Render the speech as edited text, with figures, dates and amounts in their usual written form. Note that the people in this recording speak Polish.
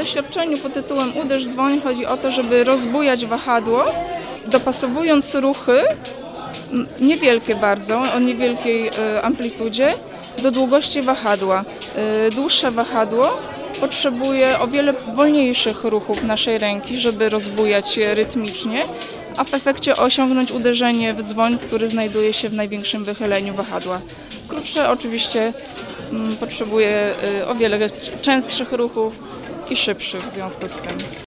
doświadczeniu pod tytułem Uderz, dzwoń chodzi o to, żeby rozbujać wahadło, dopasowując ruchy, niewielkie bardzo, o niewielkiej amplitudzie, do długości wahadła. Dłuższe wahadło potrzebuje o wiele wolniejszych ruchów naszej ręki, żeby rozbujać je rytmicznie, a w efekcie osiągnąć uderzenie w dzwoń, który znajduje się w największym wychyleniu wahadła. Krótsze oczywiście potrzebuje o wiele częstszych ruchów i szybszych w związku z tym.